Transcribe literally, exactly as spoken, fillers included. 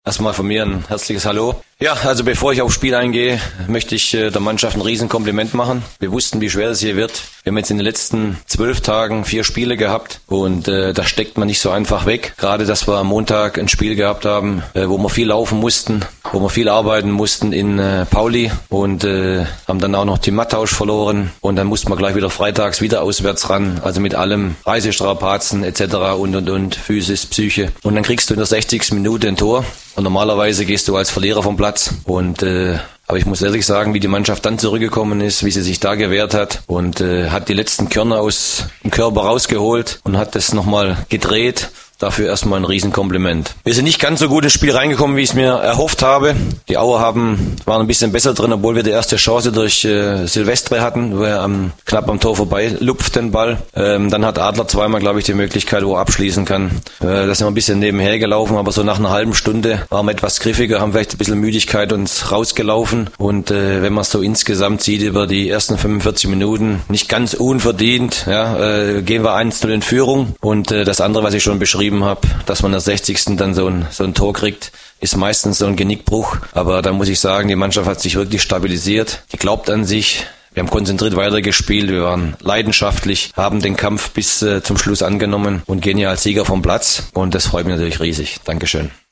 Erstmal von mir ein herzliches Hallo. Ja, also bevor ich aufs Spiel eingehe, möchte ich äh, der Mannschaft ein Riesenkompliment machen. Wir wussten, wie schwer es hier wird. Wir haben jetzt in den letzten zwölf Tagen vier Spiele gehabt und äh, das steckt man nicht so einfach weg. Gerade, dass wir am Montag ein Spiel gehabt haben, äh, wo wir viel laufen mussten, wo wir viel arbeiten mussten in äh, Pauli und äh, haben dann auch noch den Mattausch verloren und dann mussten wir gleich wieder freitags wieder auswärts ran, also mit allem Reisestrapazen et cetera und und und Physis, Psyche. Und dann kriegst du in der sechzigsten Minute ein Tor und normalerweise gehst du als Verlierer vom Platz und äh, aber ich muss ehrlich sagen, wie die Mannschaft dann zurückgekommen ist, wie sie sich da gewehrt hat und äh, hat die letzten Körner aus dem Körper rausgeholt und hat das nochmal gedreht. Dafür erstmal ein Riesenkompliment. Wir sind nicht ganz so gut ins Spiel reingekommen, wie ich es mir erhofft habe. Die Auer haben, waren ein bisschen besser drin, obwohl wir die erste Chance durch äh, Silvestre hatten, wo er am, knapp am Tor vorbei lupft den Ball. Ähm, dann hat Adler zweimal, glaube ich, die Möglichkeit, wo er abschließen kann. Äh, da sind wir ein bisschen nebenher gelaufen, aber so nach einer halben Stunde waren wir etwas griffiger, haben vielleicht ein bisschen Müdigkeit uns rausgelaufen. Und äh, wenn man es so insgesamt sieht, über die ersten fünfundvierzig Minuten, nicht ganz unverdient, ja, äh, gehen wir eins zu in Führung. Und äh, das andere, was ich schon beschrieben habe, dass man in der sechzigsten dann so ein, so ein Tor kriegt, ist meistens so ein Genickbruch. Aber da muss ich sagen, die Mannschaft hat sich wirklich stabilisiert. Die glaubt an sich. Wir haben konzentriert weitergespielt. Wir waren leidenschaftlich, haben den Kampf bis äh, zum Schluss angenommen und gehen ja als Sieger vom Platz. Und das freut mich natürlich riesig. Dankeschön.